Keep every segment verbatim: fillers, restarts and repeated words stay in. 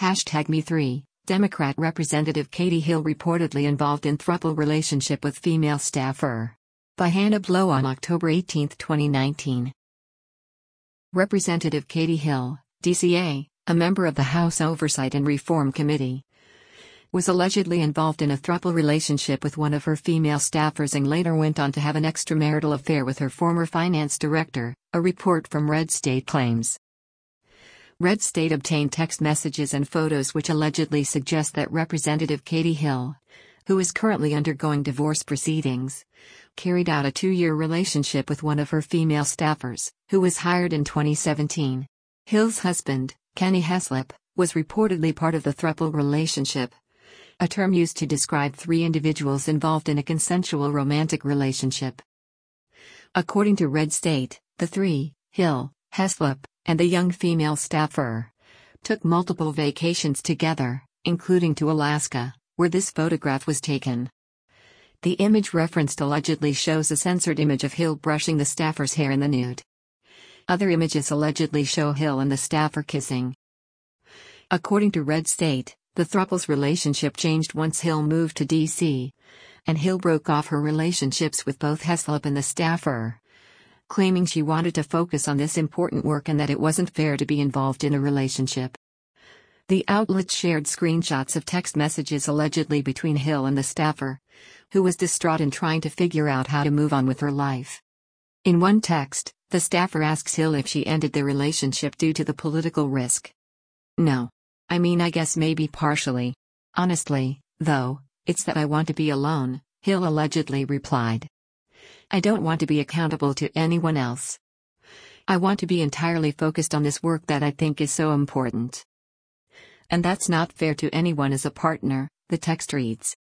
Hashtag Me three. Democrat Representative Katie Hill reportedly involved in throuple relationship with female staffer. By Hannah Blow on October eighteenth, twenty nineteen. Representative Katie Hill, D C A, a member of the House Oversight and Reform Committee, was allegedly involved in a throuple relationship with one of her female staffers and later went on to have an extramarital affair with her former finance director, a report from Red State claims. Red State obtained text messages and photos which allegedly suggest that Representative Katie Hill, who is currently undergoing divorce proceedings, carried out a two-year relationship with one of her female staffers, who was hired in twenty seventeen. Hill's husband, Kenny Heslop, was reportedly part of the throuple relationship, a term used to describe three individuals involved in a consensual romantic relationship. According to Red State, the three, Hill, Heslop, and the young female staffer, took multiple vacations together, including to Alaska, where this photograph was taken. The image referenced allegedly shows a censored image of Hill brushing the staffer's hair in the nude. Other images allegedly show Hill and the staffer kissing. According to Red State, the throuple's relationship changed once Hill moved to D C, and Hill broke off her relationships with both Heslop and the staffer, claiming she wanted to focus on this important work and that it wasn't fair to be involved in a relationship. The outlet shared screenshots of text messages allegedly between Hill and the staffer, who was distraught in trying to figure out how to move on with her life. In one text, the staffer asks Hill if she ended the relationship due to the political risk. "No. I mean, I guess maybe partially. Honestly, though, it's that I want to be alone," Hill allegedly replied. "I don't want to be accountable to anyone else. I want to be entirely focused on this work that I think is so important. And that's not fair to anyone as a partner," the text reads.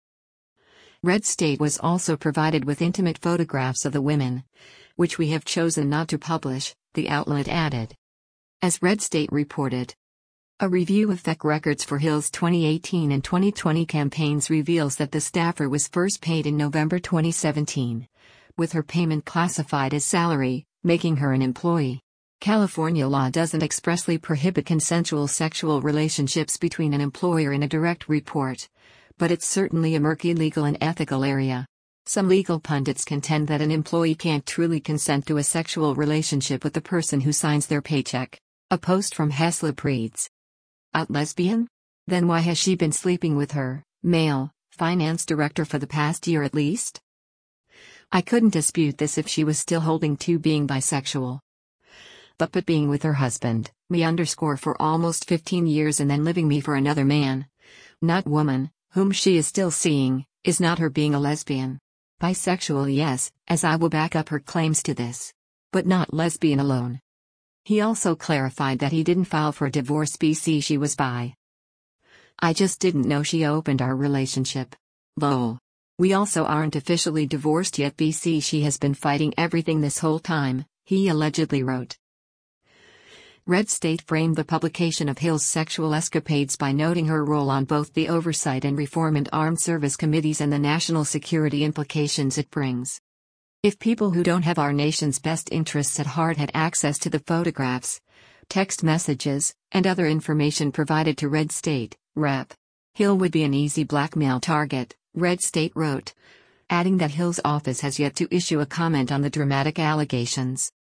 Red State was also provided with intimate photographs of the women, which we have chosen not to publish, the outlet added. As Red State reported, a review of F E C records for Hill's twenty eighteen and twenty twenty campaigns reveals that the staffer was first paid in November twenty seventeen, with her payment classified as salary, making her an employee. California law doesn't expressly prohibit consensual sexual relationships between an employer and a direct report, but it's certainly a murky legal and ethical area. Some legal pundits contend that an employee can't truly consent to a sexual relationship with the person who signs their paycheck. A post from Heslop reads, "Out lesbian? Then why has she been sleeping with her, male, finance director for the past year at least? I couldn't dispute this if she was still holding to being bisexual. But but being with her husband, me underscore for almost fifteen years and then living me for another man, not woman, whom she is still seeing, is not her being a lesbian. Bisexual, yes, as I will back up her claims to this. But not lesbian alone." He also clarified that he didn't file for divorce B C she was bi. "I just didn't know she opened our relationship. Lol. We also aren't officially divorced yet B C she has been fighting everything this whole time," he allegedly wrote. Red State framed the publication of Hill's sexual escapades by noting her role on both the Oversight and Reform and Armed Service Committees and the national security implications it brings. If people who don't have our nation's best interests at heart had access to the photographs, text messages, and other information provided to Red State, Rep Hill would be an easy blackmail target, Red State wrote, adding that Hill's office has yet to issue a comment on the dramatic allegations.